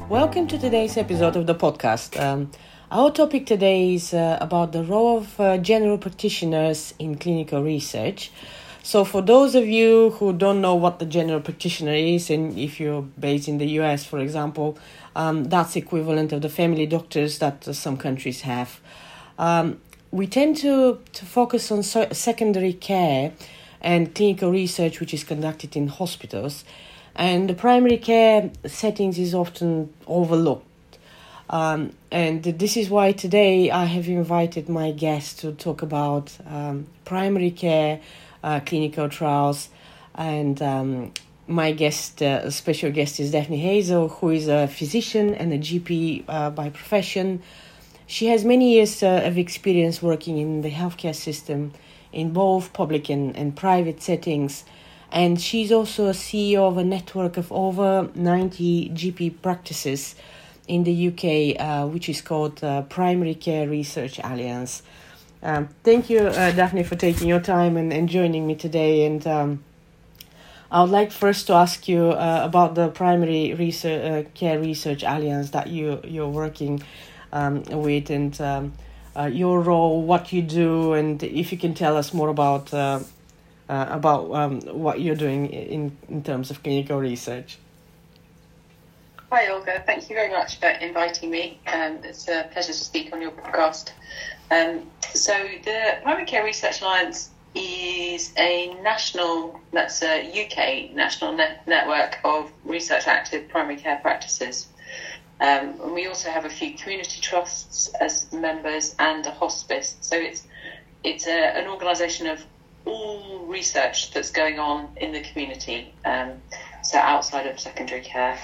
Welcome to today's episode of the podcast. Our topic today is about the role of general practitioners in clinical research. So for those of you who don't know what the general practitioner is, and if you're based in the US, for example, that's equivalent of the family doctors that some countries have. We tend to focus on secondary care and clinical research, which is conducted in hospitals. And the primary care settings is often overlooked. And this is why today I have invited my guest to talk about primary care clinical trials. And my guest, special guest, is Daphne Hazel, who is a physician and a GP by profession. She has many years of experience working in the healthcare system in both public and private settings. And she's also a CEO of a network of over 90 GP practices in the UK, which is called Primary Care Research Alliance. Thank you, Daphne, for taking your time and joining me today. And I would like first to ask you about the Primary Care Research Alliance that you're working with, and your role, what you do, and if you can tell us more about what you're doing in terms of clinical research. Hi Olga, thank you very much for inviting me. It's a pleasure to speak on your podcast. So the Primary Care Research Alliance is a UK national network of research active primary care practices. And we also have a few community trusts as members and a hospice. So it's an organisation of all research that's going on in the community, so outside of secondary care.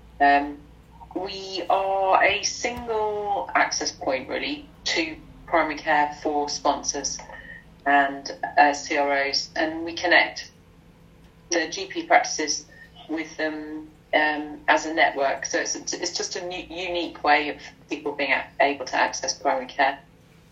We are a single access point really to primary care for sponsors and CROs, and we connect the GP practices with them as a network. So it's just a unique way of people being able to access primary care.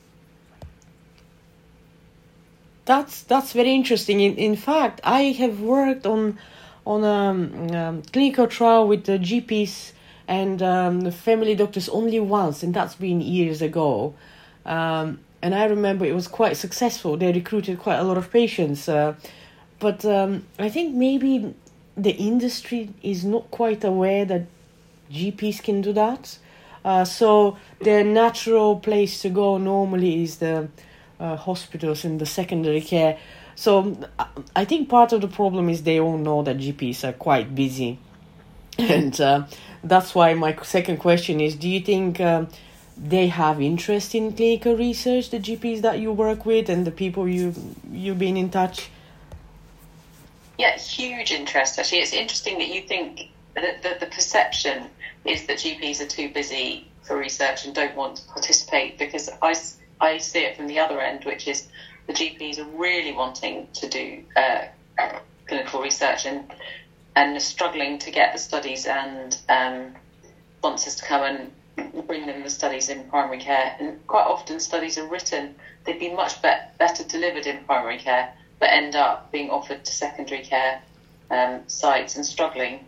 That's very interesting. In fact, I have worked on a clinical trial with the GPs and the family doctors only once, and that's been years ago. And I remember it was quite successful. They recruited quite a lot of patients. But I think maybe the industry is not quite aware that GPs can do that. So their natural place to go normally is the hospitals and the secondary care. So I think part of the problem is they all know that GPs are quite busy. And that's why my second question is, do you think they have interest in clinical research, the GPs that you work with and the people you've been in touch? Yeah, huge interest actually. It's interesting that you think that the perception is that GPs are too busy for research and don't want to participate, because I see it from the other end, which is the GPs are really wanting to do clinical research and are struggling to get the studies and sponsors to come and bring them the studies in primary care. And quite often studies are written, they'd be much better delivered in primary care, but end up being offered to secondary care sites and struggling.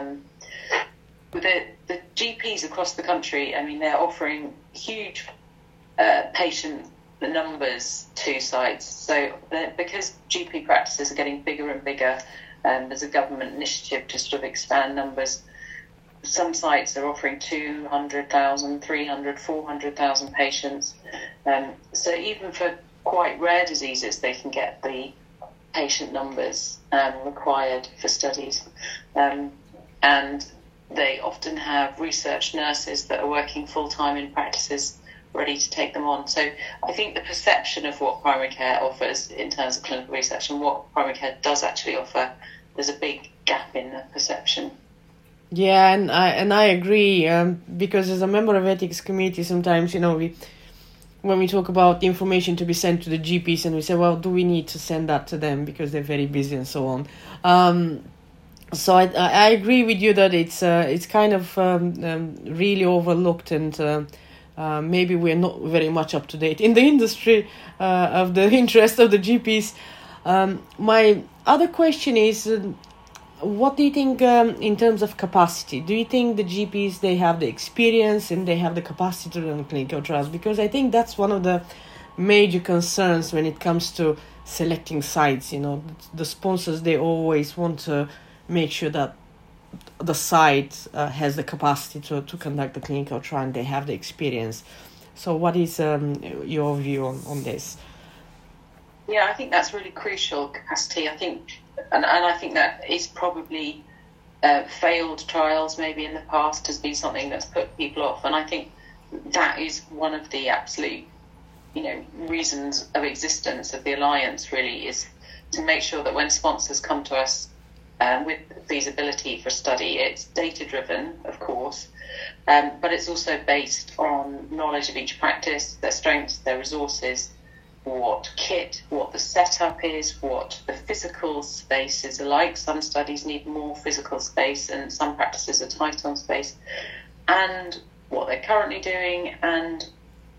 The GPs across the country, I mean, they're offering huge patient numbers to sites. So because GP practices are getting bigger and bigger, there's a government initiative to sort of expand numbers. Some sites are offering 200,000, 300, 400,000 patients. So even for quite rare diseases, they can get the patient numbers required for studies. And they often have research nurses that are working full-time in practices ready to take them on. So I think the perception of what primary care offers in terms of clinical research and what primary care does actually offer, there's a big gap in the perception. Yeah, and I agree, because as a member of ethics committee, sometimes, when we talk about the information to be sent to the GPs, and we say, well, do we need to send that to them because they're very busy and so on. So I agree with you that it's kind of really overlooked, and maybe we're not very much up to date in the industry of the interest of the GPs. My other question is, what do you think in terms of capacity? Do you think the GPs, they have the experience and they have the capacity to run clinical trials? Because I think that's one of the major concerns when it comes to selecting sites. The sponsors, they always want to make sure that the site has the capacity to conduct the clinical trial and they have the experience. So what is your view on this? Yeah, I think that's really crucial, capacity. I think, and I think that is probably failed trials maybe in the past has been something that's put people off. And I think that is one of the absolute, reasons of existence of the Alliance, really, is to make sure that when sponsors come to us with feasibility for a study, it's data-driven, of course, but it's also based on knowledge of each practice, their strengths, their resources, what the setup is, what the physical spaces are like. Some studies need more physical space and some practices are tight on space, and what they're currently doing, and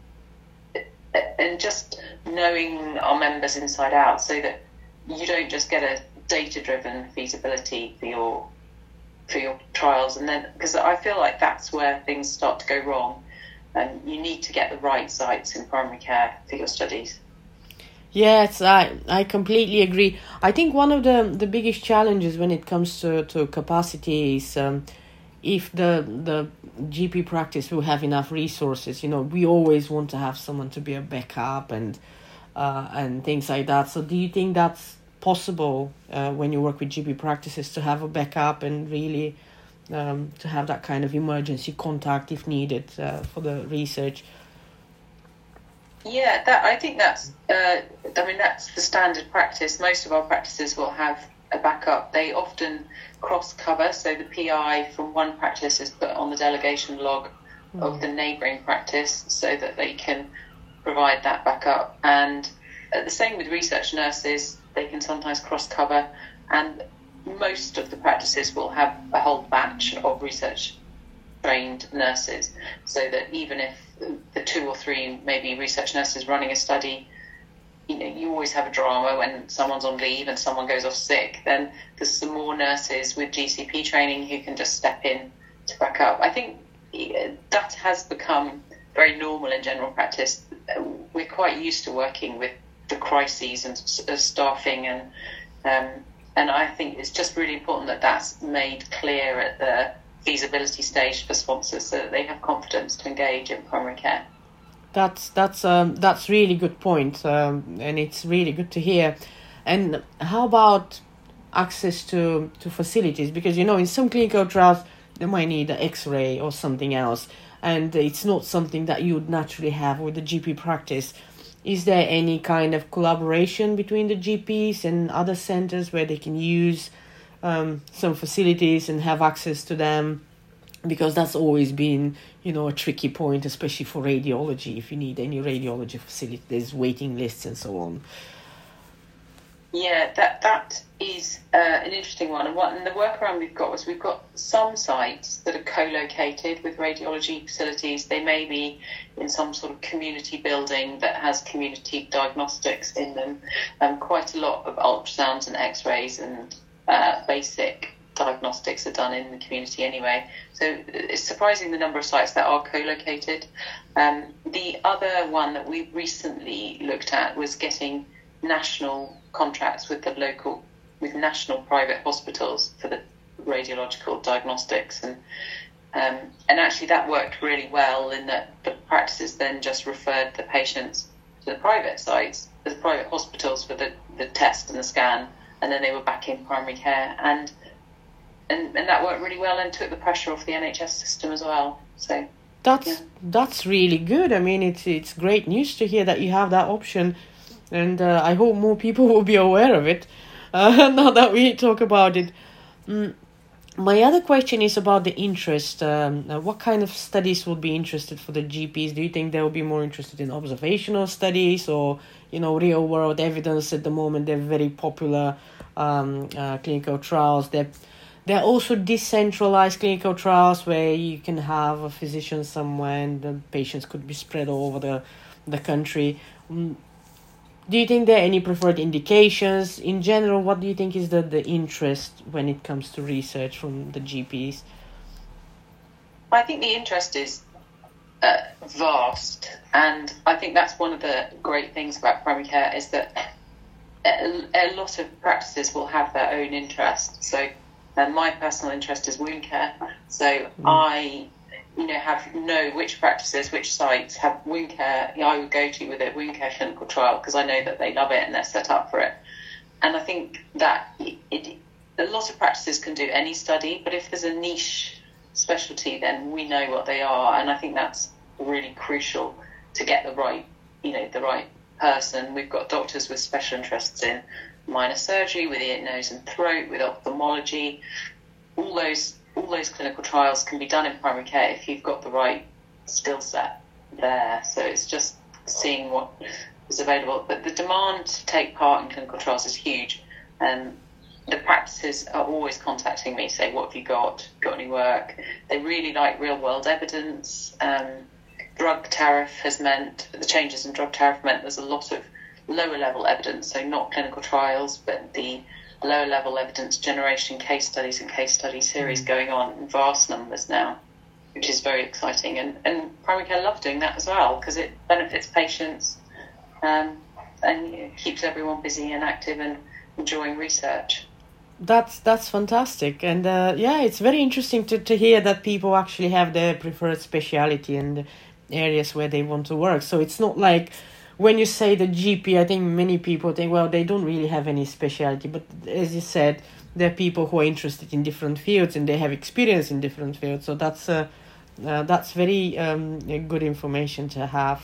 just knowing our members inside out, so that you don't just get a data-driven feasibility for your trials, and then, because I feel like that's where things start to go wrong, and you need to get the right sites in primary care for your studies. Yes, I completely agree. I think one of the biggest challenges when it comes to capacity is if the GP practice will have enough resources. We always want to have someone to be a backup and things like that. So do you think that's possible when you work with GP practices to have a backup and really to have that kind of emergency contact if needed for the research? Yeah, I think that's that's the standard practice. Most of our practices will have a backup. They often cross cover, so the PI from one practice is put on the delegation log of the neighbouring practice so that they can provide that backup. And the same with research nurses, they can sometimes cross cover, and most of the practices will have a whole batch of research trained nurses, so that even if the 2 or 3 maybe research nurses running a study, you always have a drama when someone's on leave and someone goes off sick, then there's some more nurses with GCP training who can just step in to back up. I think that has become very normal in general practice. We're quite used to working with the crises and staffing, and I think it's just really important that that's made clear at the feasibility stage for sponsors, so that they have confidence to engage in primary care. That's really good point, and it's really good to hear. And how about access to facilities? Because in some clinical trials they might need an X-ray or something else, and it's not something that you would naturally have with the GP practice. Is there any kind of collaboration between the GPs and other centers where they can use some facilities and have access to them? Because that's always been, a tricky point, especially for radiology. If you need any radiology facility, there's waiting lists and so on. Yeah, that is an interesting one. And the workaround we've got some sites that are co-located with radiology facilities. They may be in some sort of community building that has community diagnostics in them. Quite a lot of ultrasounds and X-rays and basic diagnostics are done in the community anyway. So it's surprising the number of sites that are co-located. The other one that we recently looked at was getting national contracts with national private hospitals for the radiological diagnostics, and actually that worked really well in that the practices then just referred the patients to the private sites, the private hospitals for the test and the scan, and then they were back in primary care, and that worked really well and took the pressure off the NHS system as well. So that's really good. I mean, it's great news to hear that you have that option, and I hope more people will be aware of it now that we talk about it. My other question is about the interest. What kind of studies would be interested for the GPs? Do you think they will be more interested in observational studies or, real world evidence? At the moment, they're very popular clinical trials. They're also decentralized clinical trials where you can have a physician somewhere and the patients could be spread all over the country. Do you think there are any preferred indications? In general, what do you think is the interest when it comes to research from the GPs? I think the interest is vast, and I think that's one of the great things about primary care is that a lot of practices will have their own interest. So my personal interest is wound care, so I know which practices, which sites have wound care I would go to with a wound care clinical trial, because I know that they love it and they're set up for it. And I think that a lot of practices can do any study, but if there's a niche specialty, then we know what they are, and I think that's really crucial to get the right person. We've got doctors with special interests in minor surgery, with ear, nose and throat, with ophthalmology. All those clinical trials can be done in primary care if you've got the right skill set there. So it's just seeing what is available. But the demand to take part in clinical trials is huge. The practices are always contacting me, say, what have you got? Got any work? They really like real-world evidence. The changes in drug tariff meant there's a lot of lower-level evidence, so not clinical trials, but the lower-level evidence generation, case studies and case study series going on in vast numbers now, which is very exciting. And primary care love doing that as well, because it benefits patients and keeps everyone busy and active and enjoying research. That's fantastic, and it's very interesting to hear that people actually have their preferred speciality and the areas where they want to work. So it's not like when you say the GP, I think many people think, well, they don't really have any specialty. But as you said, there are people who are interested in different fields and they have experience in different fields. So that's very good information to have.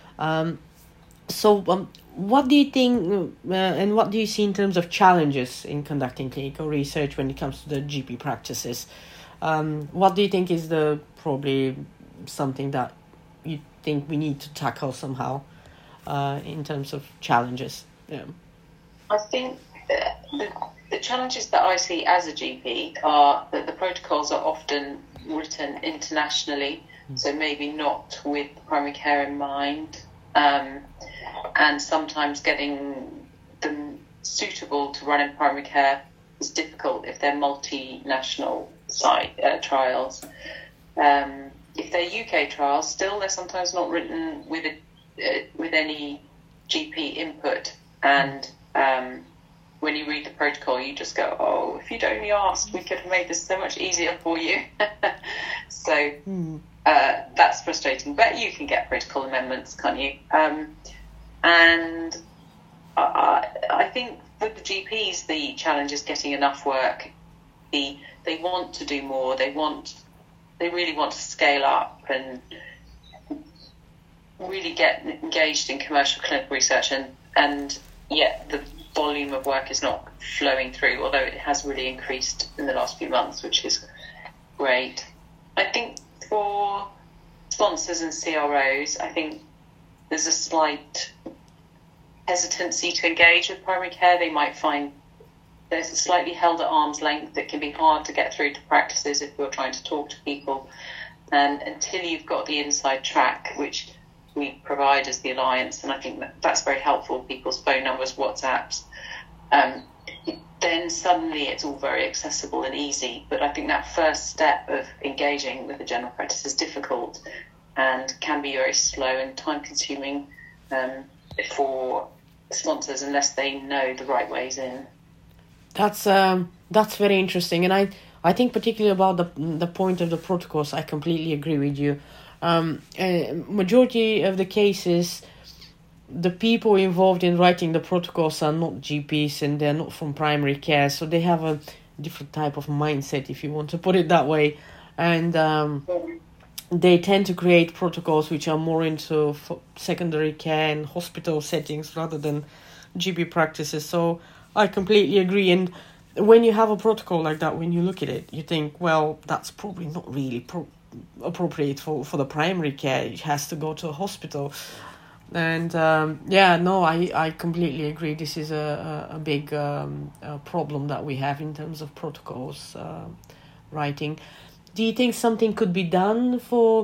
What do you think and what do you see in terms of challenges in conducting clinical research when it comes to the GP practices? What do you think is probably something that you think we need to tackle somehow in terms of challenges? Yeah. I think the challenges that I see as a GP are that the protocols are often written internationally, so maybe not with primary care in mind. And sometimes getting them suitable to run in primary care is difficult if they're multinational trials. If they're UK trials, still they're sometimes not written with any GP input. And when you read the protocol, you just go, "Oh, if you'd only asked, we could have made this so much easier for you." So that's frustrating. But you can get protocol amendments, can't you? And I think for the GPs, the challenge is getting enough work. They want to do more. They really want to scale up and really get engaged in commercial clinical research, and yet the volume of work is not flowing through, although it has really increased in the last few months, which is great. I think for sponsors and CROs, I think there's a slight hesitancy to engage with primary care. They might find there's a slightly held at arm's length that can be hard to get through to practices if you're trying to talk to people. And until you've got the inside track, which we provide as the Alliance, and I think that's very helpful, people's phone numbers, WhatsApps, then suddenly it's all very accessible and easy. But I think that first step of engaging with the general practice is difficult and can be very slow and time-consuming for sponsors unless they know the right ways in. That's very interesting, and I think particularly about the point of the protocols, I completely agree with you. Majority of the cases, the people involved in writing the protocols are not GPs and they're not from primary care, so they have a different type of mindset, if you want to put it that way, and they tend to create protocols which are more into secondary care and hospital settings rather than GP practices. So I completely agree. And when you have a protocol like that, when you look at it, you think, well, that's probably not really appropriate for the primary care. It has to go to a hospital. And I completely agree. This is a big problem that we have in terms of protocols writing. Do you think something could be done for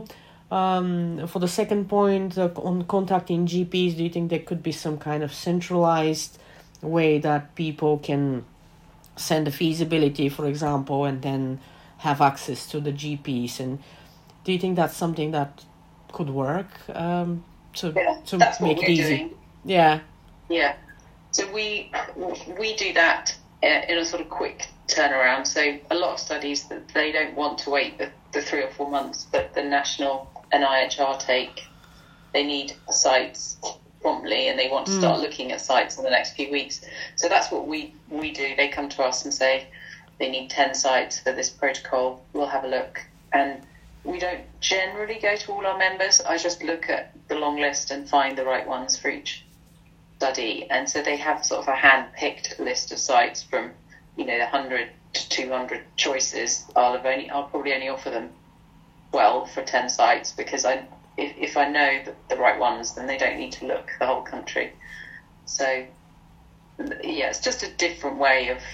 For the second point, on contacting GPs, do you think there could be some kind of centralized way that people can send a feasibility, for example, and then have access to the GPs? And do you think that's something that could work to that's make what it we're easy? doing. Yeah. Yeah. So we do that in a sort of quick turnaround. So a lot of studies that they don't want to wait the 3 or 4 months, but the national NIHR they need sites promptly, and they want to start looking at sites in the next few weeks. So that's what we do. They come to us and say they need 10 sites for this protocol. We'll have a look. And we don't generally go to all our members. I just look at the long list and find the right ones for each study. And so they have sort of a hand-picked list of sites from, 100 to 200 choices. I'll probably only offer them 12 for 10 sites, because if I know the right ones, then they don't need to look the whole country. So, yeah, it's just a different way of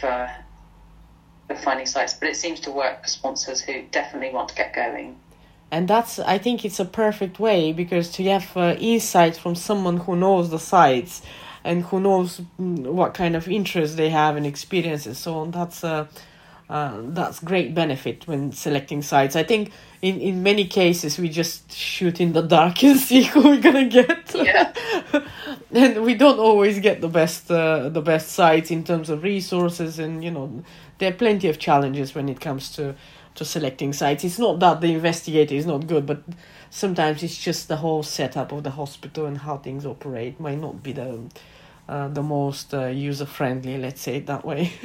finding sites, but it seems to work for sponsors who definitely want to get going. And I think it's a perfect way, because to have insight from someone who knows the sites and who knows what kind of interest they have and experience and so on, that's great benefit when selecting sites. I think in many cases we just shoot in the dark and see who we're gonna get. Yeah. And we don't always get the best sites in terms of resources, and there are plenty of challenges when it comes to selecting sites. It's not that the investigator is not good, but sometimes it's just the whole setup of the hospital and how things operate might not be the most user-friendly, let's say it that way.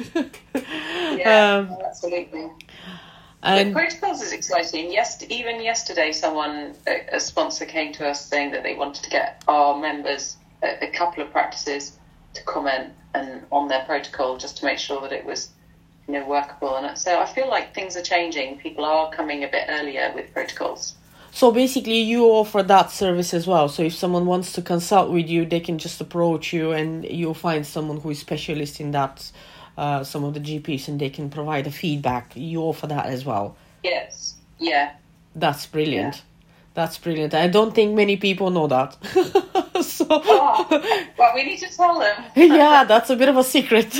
Yeah, absolutely. And the protocols is exciting. Even yesterday, a sponsor came to us saying that they wanted to get our members, a couple of practices, to comment on their protocol, just to make sure that it was workable. And so I feel like things are changing. People are coming a bit earlier with protocols. So basically you offer that service as well. So if someone wants to consult with you, they can just approach you and you'll find someone who is specialist in that, some of the GPs, and they can provide a feedback. You offer that as well. Yes. Yeah. That's brilliant. Yeah. That's brilliant. I don't think many people know that. Well, we need to tell them. Yeah, that's a bit of a secret.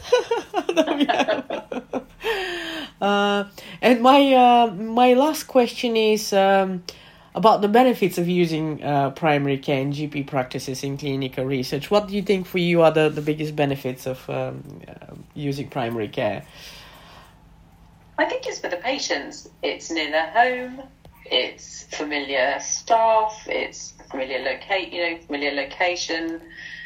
And my last question is about the benefits of using primary care and GP practices in clinical research. What do you think for you are the biggest benefits of using primary care? I think it's for the patients. It's near their home. It's familiar staff. It's familiar location.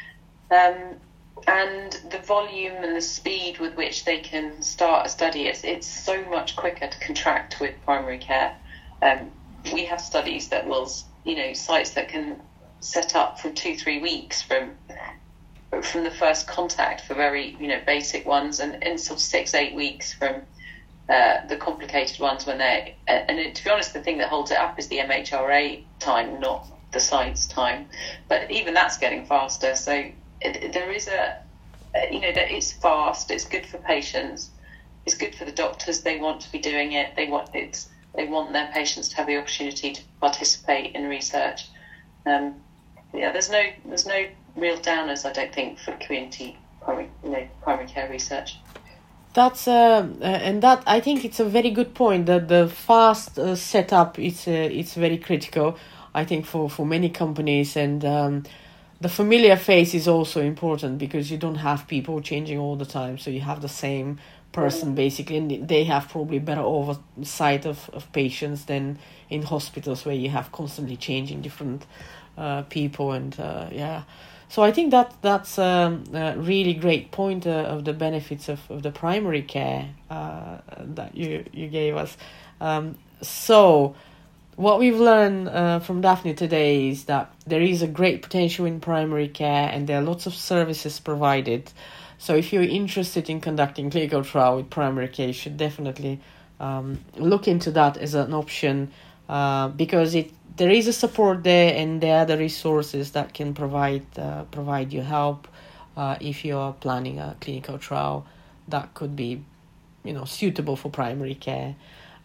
And the volume and the speed with which they can start a study, it's so much quicker to contract with primary care. We have studies that will, sites that can set up from 2-3 weeks from the first contact for very, basic ones, and sort of 6-8 weeks from the complicated ones when to be honest, the thing that holds it up is the MHRA time, not the site's time. But even that's getting faster. So there is that it's fast. It's good for patients. It's good for the doctors. They want to be doing it. They want their patients to have the opportunity to participate in research. There's no real downers, I don't think, for community primary care research. That's and that I think it's a very good point. That the fast setup it's very critical, I think, for many companies, and the familiar face is also important, because you don't have people changing all the time, so you have the same person basically, and they have probably better oversight of patients than in hospitals where you have constantly changing different people, and so I think that's a really great point of the benefits of the primary care that you gave us. So what we've learned from Daphne today is that there is a great potential in primary care, and there are lots of services provided. So if you're interested in conducting clinical trial with primary care, you should definitely look into that as an option, because there is a support there, and there are the resources that can provide you help if you are planning a clinical trial that could be suitable for primary care.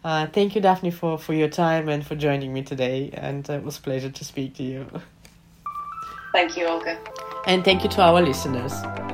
Thank you, Daphne, for your time and for joining me today. And it was a pleasure to speak to you. Thank you, Olga. And thank you to our listeners.